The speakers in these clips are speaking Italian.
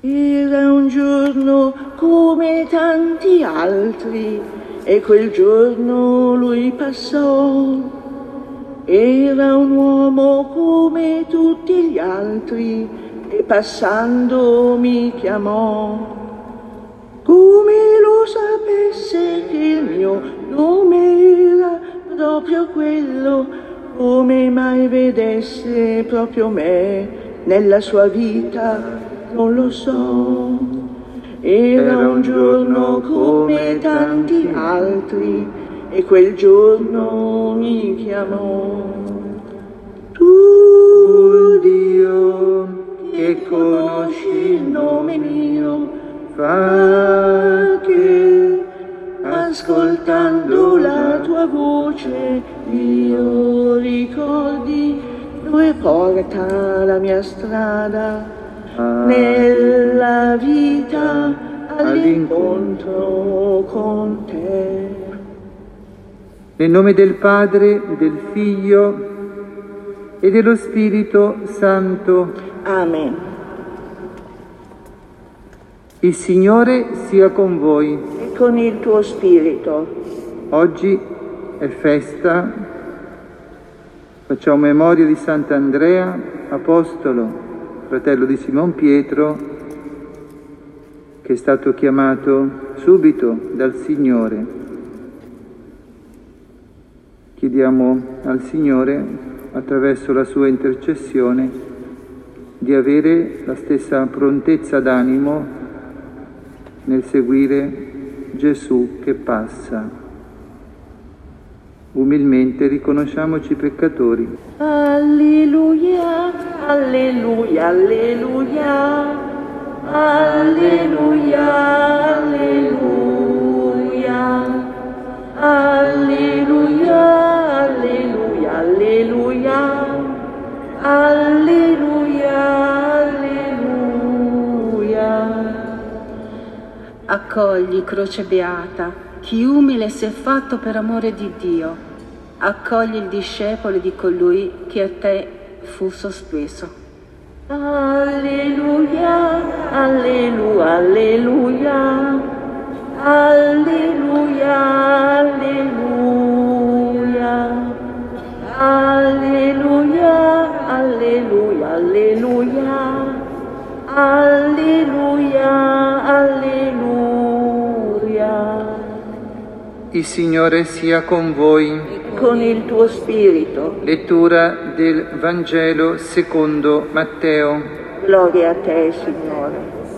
Era un giorno come tanti altri e quel giorno lui passò. Era un uomo come tutti gli altri e passando mi chiamò. Come lo sapesse che il mio nome era proprio quello, come mai vedesse proprio me nella sua vita, non lo so. Era un giorno come tanti altri e quel giorno mi chiamò. Tu, Dio, che conosci il nome mio, fa che ascoltando la tua voce io ricordi dove porta la mia strada nella vita all'incontro con te. Nel nome del Padre, del Figlio e dello Spirito Santo. Amen. Il Signore sia con voi. E con il tuo spirito. Oggi è festa, facciamo memoria di Sant'Andrea, apostolo, fratello di Simon Pietro, che è stato chiamato subito dal Signore. Chiediamo al Signore, attraverso la sua intercessione, di avere la stessa prontezza d'animo nel seguire Gesù che passa. Umilmente riconosciamoci peccatori. Alleluia, alleluia, alleluia, alleluia, alleluia, alleluia, alleluia, alleluia, alleluia, alleluia. Accogli, croce beata, chi umile si è fatto per amore di Dio. Accogli il discepolo di colui che a te fu sospeso. Alleluia, alleluia, alleluia, alleluia, alleluia, alleluia, alleluia, alleluia, alleluia, alleluia. Il Signore sia con voi. Con il tuo spirito. Lettura del Vangelo secondo Matteo. Gloria a te, Signore.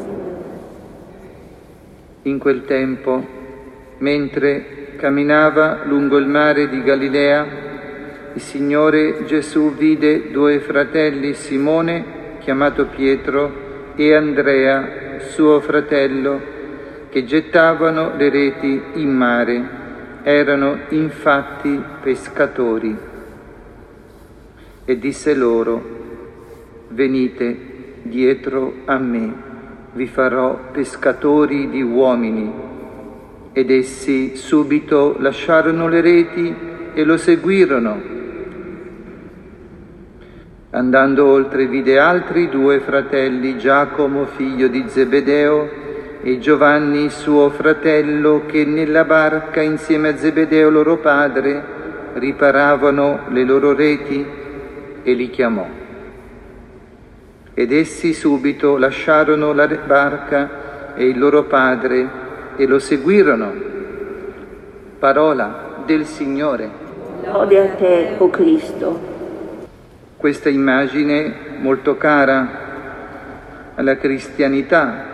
In quel tempo, mentre camminava lungo il mare di Galilea, il Signore Gesù vide due fratelli, Simone, chiamato Pietro, e Andrea, suo fratello, che gettavano le reti in mare. Erano infatti pescatori. E disse loro: venite dietro a me, vi farò pescatori di uomini. Ed essi subito lasciarono le reti e lo seguirono. Andando oltre vide altri due fratelli, Giacomo figlio di Zebedeo e Giovanni suo fratello, che nella barca insieme a Zebedeo loro padre riparavano le loro reti, e li chiamò. Ed essi subito lasciarono la barca e il loro padre e lo seguirono. Parola del Signore. Lode a te, o Cristo. Questa immagine molto cara alla cristianità,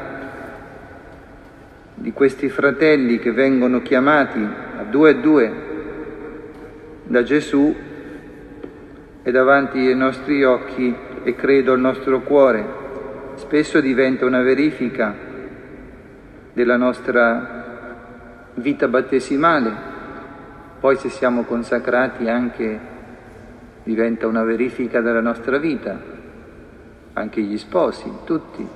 di questi fratelli che vengono chiamati a due da Gesù, è davanti ai nostri occhi e credo al nostro cuore. Spesso diventa una verifica della nostra vita battesimale, poi se siamo consacrati anche diventa una verifica della nostra vita, anche gli sposi, tutti.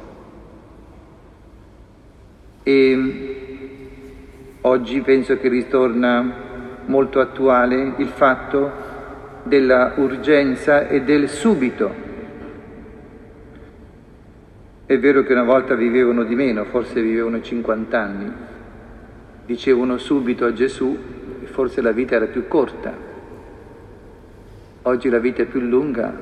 E oggi penso che ritorna molto attuale il fatto della urgenza e del subito. È vero che una volta vivevano di meno, forse vivevano 50 anni, dicevano subito a Gesù che forse la vita era più corta. Oggi la vita è più lunga,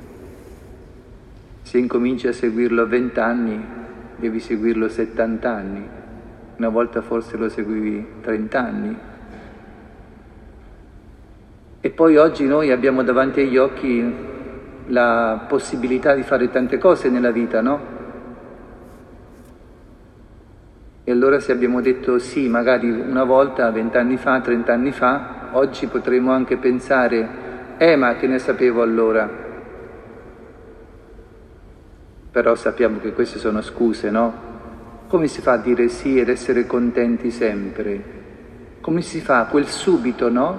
se incominci a seguirlo a 20 anni devi seguirlo a 70 anni, una volta forse lo seguivi 30 anni. E poi oggi noi abbiamo davanti agli occhi la possibilità di fare tante cose nella vita, no? E allora se abbiamo detto sì, magari una volta, 20 anni fa, 30 anni fa, oggi potremmo anche pensare, ma che ne sapevo allora? Però sappiamo che queste sono scuse, no? Come si fa a dire sì ed essere contenti sempre? Come si fa quel subito, no?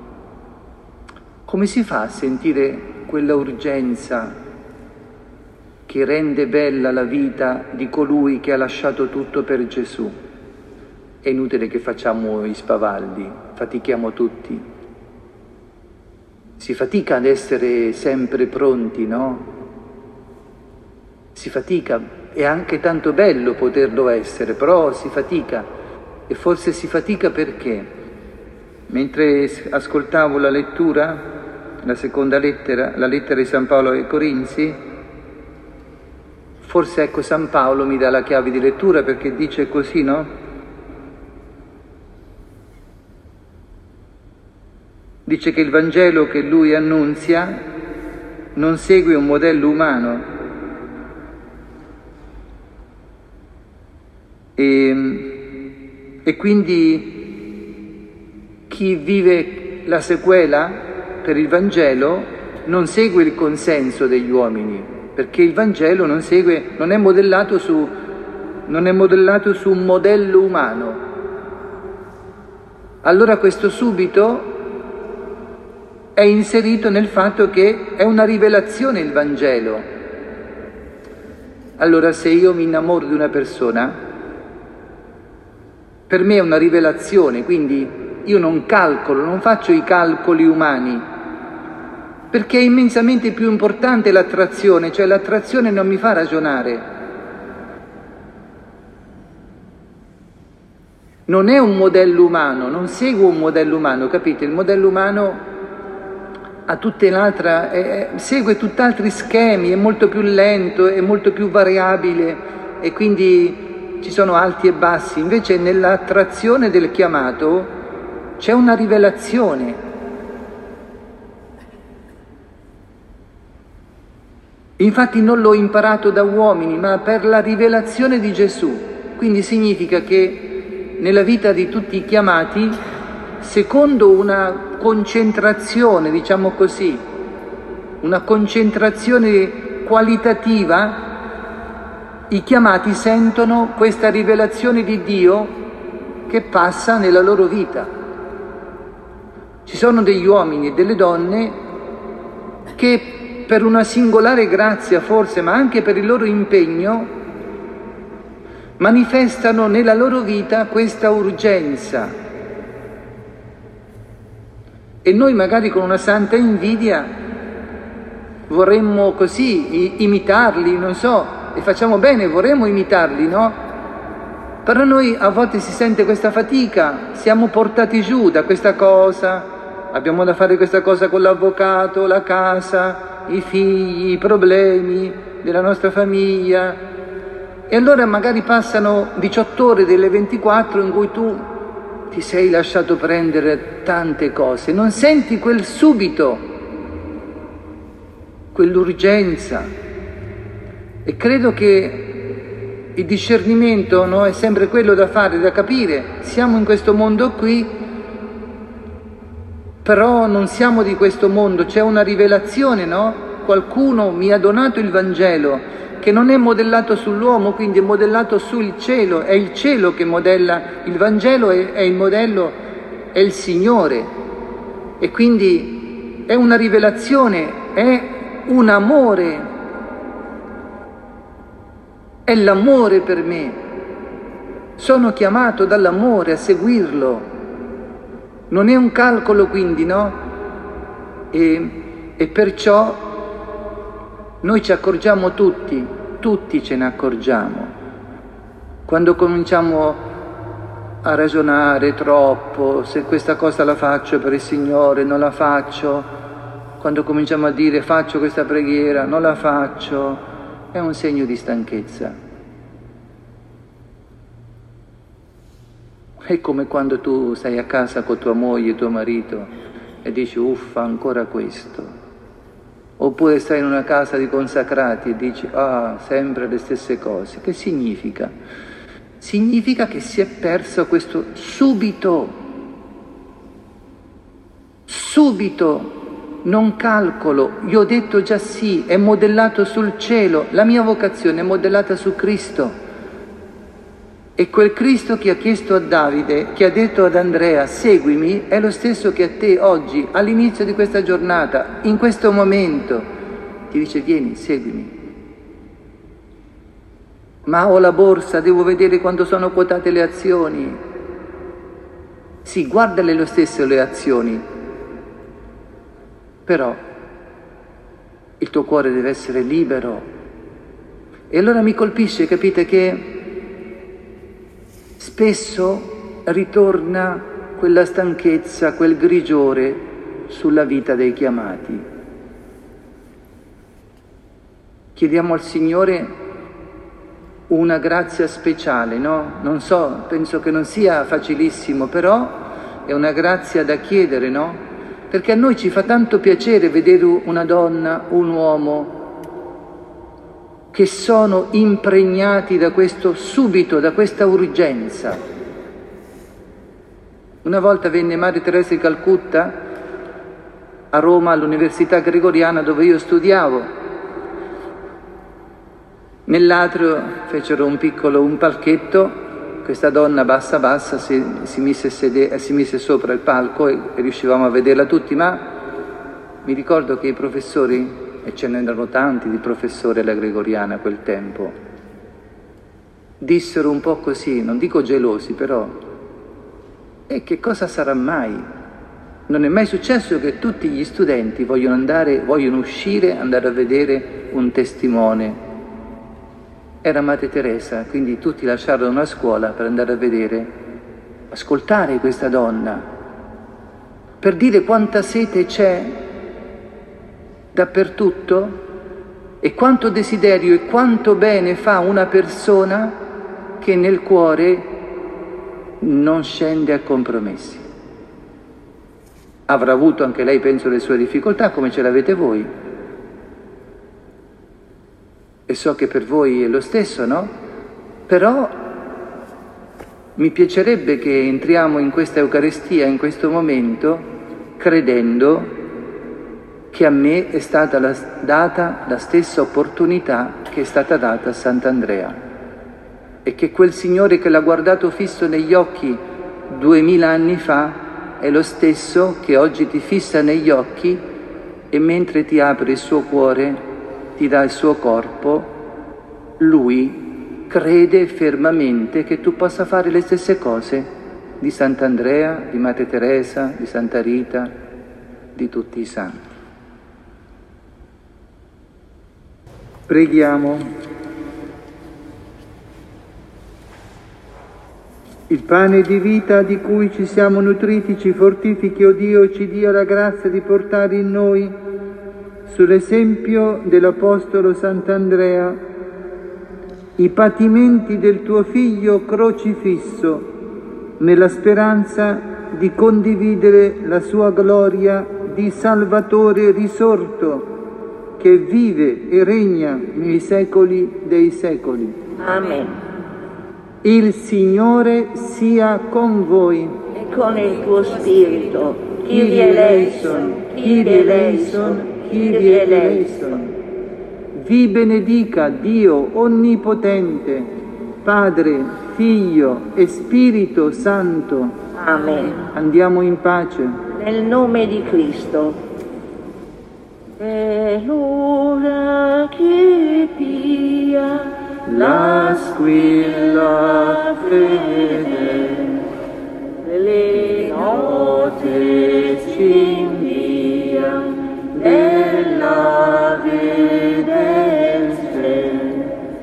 Come si fa a sentire quella urgenza che rende bella la vita di colui che ha lasciato tutto per Gesù? È inutile che facciamo i spavaldi, fatichiamo tutti. Si fatica ad essere sempre pronti, no? Si fatica, è anche tanto bello poterlo essere, però si fatica. E forse si fatica perché? Mentre ascoltavo la lettura, la seconda lettera, la lettera di San Paolo ai Corinzi, forse ecco San Paolo mi dà la chiave di lettura perché dice così, no? Dice che il Vangelo che lui annunzia non segue un modello umano e quindi chi vive la sequela per il Vangelo non segue il consenso degli uomini, perché il Vangelo non è modellato su un modello umano. Allora questo subito è inserito nel fatto che è una rivelazione il Vangelo. Allora se io mi innamoro di una persona, per me è una rivelazione, quindi io non faccio i calcoli umani, perché è immensamente più importante l'attrazione, cioè l'attrazione non mi fa ragionare. Non è un modello umano, non seguo un modello umano, capite? Il modello umano ha segue tutt'altri schemi, è molto più lento, è molto più variabile e quindi ci sono alti e bassi. Invece nell'attrazione del chiamato c'è una rivelazione. Infatti non l'ho imparato da uomini, ma per la rivelazione di Gesù. Quindi significa che nella vita di tutti i chiamati, secondo una concentrazione, diciamo così, una concentrazione qualitativa, i chiamati sentono questa rivelazione di Dio che passa nella loro vita. Ci sono degli uomini e delle donne che per una singolare grazia forse, ma anche per il loro impegno, manifestano nella loro vita questa urgenza. E noi magari con una santa invidia vorremmo così imitarli, non so, e facciamo bene, vorremmo imitarli, no? Però noi a volte si sente questa fatica, siamo portati giù da questa cosa, abbiamo da fare questa cosa con l'avvocato, la casa, i figli, i problemi della nostra famiglia, e allora magari passano 18 ore delle 24 in cui tu ti sei lasciato prendere tante cose, non senti quel subito, quell'urgenza. E credo che il discernimento, no, è sempre quello da fare, da capire. Siamo in questo mondo qui, però non siamo di questo mondo, c'è una rivelazione, no? Qualcuno mi ha donato il Vangelo, che non è modellato sull'uomo, quindi è modellato sul cielo, è il cielo che modella il Vangelo, è il modello, è il Signore. E quindi è una rivelazione, è un amore, è l'amore per me. Sono chiamato dall'amore a seguirlo. Non è un calcolo quindi, no? E perciò noi ci accorgiamo tutti tutti ce ne accorgiamo. Quando cominciamo a ragionare troppo, se questa cosa la faccio per il Signore, non la faccio, quando cominciamo a dire faccio questa preghiera, non la faccio, è un segno di stanchezza. È come quando tu stai a casa con tua moglie, tuo marito, e dici uffa, ancora questo. Oppure stai in una casa di consacrati e dici sempre le stesse cose. Che significa? Significa che si è perso questo subito, non calcolo, io ho detto già sì, è modellato sul cielo, la mia vocazione è modellata su Cristo. E quel Cristo che ha chiesto a Davide, che ha detto ad Andrea, seguimi, è lo stesso che a te oggi, all'inizio di questa giornata, in questo momento, ti dice vieni, seguimi. Ma ho la borsa, devo vedere quando sono quotate le azioni. Sì, guardale lo stesso le azioni, però il tuo cuore deve essere libero. E allora mi colpisce, capite, che spesso ritorna quella stanchezza, quel grigiore sulla vita dei chiamati. Chiediamo al Signore una grazia speciale, no? Non so, penso che non sia facilissimo, però è una grazia da chiedere, no? Perché a noi ci fa tanto piacere vedere una donna, un uomo che sono impregnati da questo subito, da questa urgenza. Una volta venne Madre Teresa di Calcutta a Roma all'Università Gregoriana dove io studiavo. Nell'atrio fecero un palchetto, questa donna bassa si mise sopra il palco e riuscivamo a vederla tutti, ma mi ricordo che i professori, e ce n'erano tanti di professori alla Gregoriana a quel tempo, dissero un po' così, non dico gelosi però, e che cosa sarà mai? Non è mai successo che tutti gli studenti vogliono uscire, andare a vedere un testimone. Era Madre Teresa, quindi tutti lasciarono la scuola per andare a vedere, ascoltare questa donna, per dire quanta sete c'è dappertutto e quanto desiderio e quanto bene fa una persona che nel cuore non scende a compromessi. Avrà avuto anche lei, penso, le sue difficoltà, come ce l'avete voi. E so che per voi è lo stesso, no? Però mi piacerebbe che entriamo in questa Eucaristia, in questo momento, credendo che a me è stata data la stessa opportunità che è stata data a Sant'Andrea e che quel Signore che l'ha guardato fisso negli occhi 2000 anni fa è lo stesso che oggi ti fissa negli occhi e mentre ti apre il suo cuore, ti dà il suo corpo, Lui crede fermamente che tu possa fare le stesse cose di Sant'Andrea, di Madre Teresa, di Santa Rita, di tutti i santi. Preghiamo. Il pane di vita di cui ci siamo nutriti ci fortifichi, o Dio, e ci dia la grazia di portare in noi, sull'esempio dell'Apostolo Sant'Andrea, i patimenti del tuo Figlio crocifisso, nella speranza di condividere la sua gloria di Salvatore risorto, che vive e regna nei secoli dei secoli. Amen. Il Signore sia con voi. E con il tuo spirito. Kyrie eleison, Kyrie eleison, Kyrie eleison. Vi benedica Dio Onnipotente, Padre, Figlio e Spirito Santo. Amen. Andiamo in pace. Nel nome di Cristo. È l'ora che pia la squilla fede, le note ci invia dell'Ave del cielo,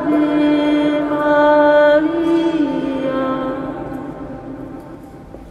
Ave